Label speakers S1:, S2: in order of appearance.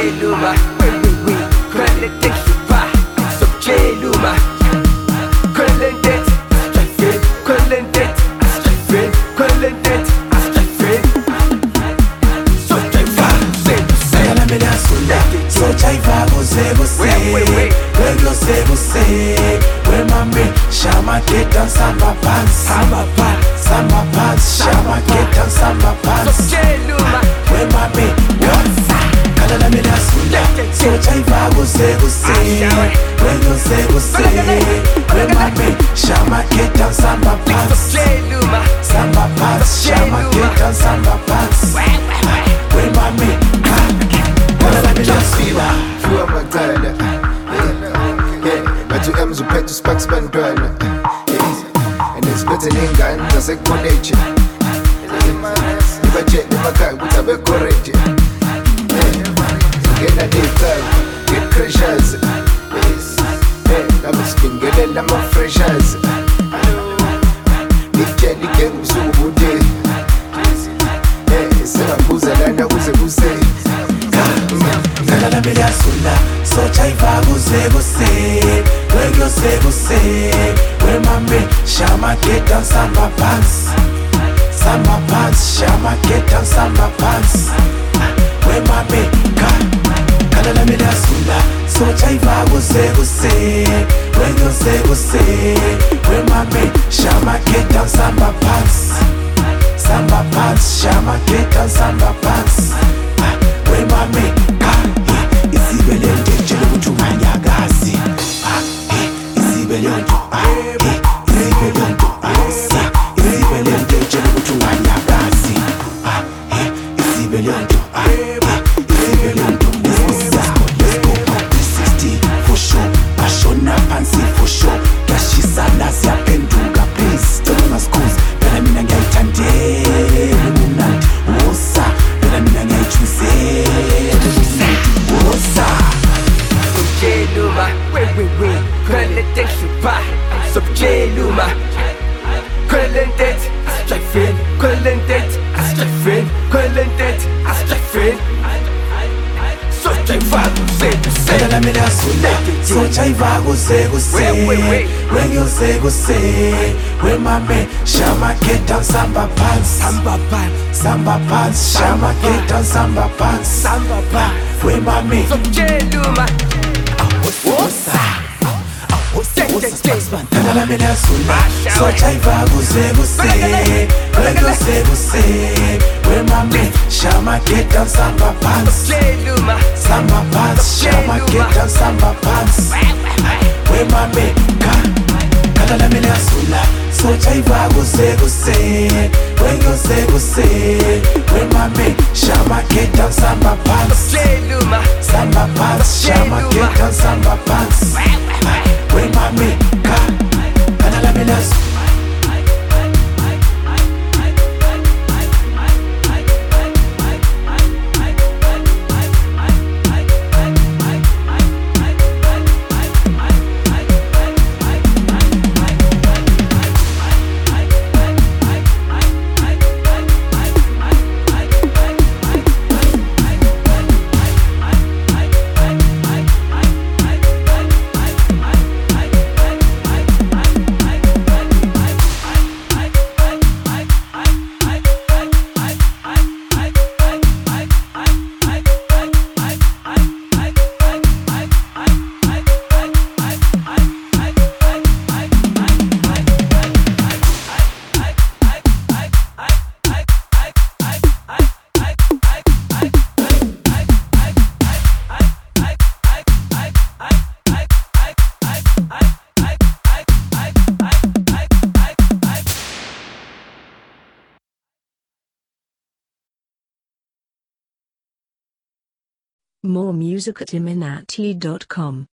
S1: Luma, we, Collected Super, so J Luma, Collected, Collected, Collected, so Jaiva,
S2: Sayala me da sunda, so Jaiva você, we mami, chama que dan samba pants, chama que dan samba pants,
S1: so J Luma,
S2: we mami, kalala me da sunda, so Jaiva você, we mami, chama que dan samba pants,
S1: J Luma,
S2: chama que dan samba pants, we mami, kalala me da sunda.
S3: Through my gun, but you M's who pet to sparks band run. And it's better than gun, that's a connection. If I check the maca, which I've correct. Get a deep time, get crashers. I'm a skin, get a number of freshers. If Jenny came so good, it's a booze and I was a goose.
S2: Kalala me da sunda, so Jaiva você, we mami, chama que dan samba pants, chama que dan samba pants, we mami, kalala me da sunda, so Jaiva você, we mami, chama que dan samba pants, chama que dan samba pants, we mami, isibelende tshela ukuthi unganyakazi, isibelende tshela ukuthi unganyakazi, isibelende let's go up 360 for sure, bashona phansi for sure, kuyashisana siyaphenduka please, don't mascuse, phela mina ngiyayithandela ubumnandi, wosa, phela mina ngiyayijwayela wosa.
S1: J Luma, we, Collected Super, so J Luma, Collected, Collected, so Jaiva
S2: Kalala me da sunda, so Jaiva você, we mami, chama que dan samba pants, chama que dan samba pants, we mami,
S1: so J Luma,
S2: kalala me da sunda, so Jaiva você, we mami, chama que dan samba pants,
S1: J Luma,
S2: chama que dan samba pants, we mami, kalala me da sunda, so Jaiva você, we mami, chama que dan samba pants,
S1: J Luma,
S2: chama que dan samba pants, we mami, kalala me da sunda.
S4: More music at iminati.com.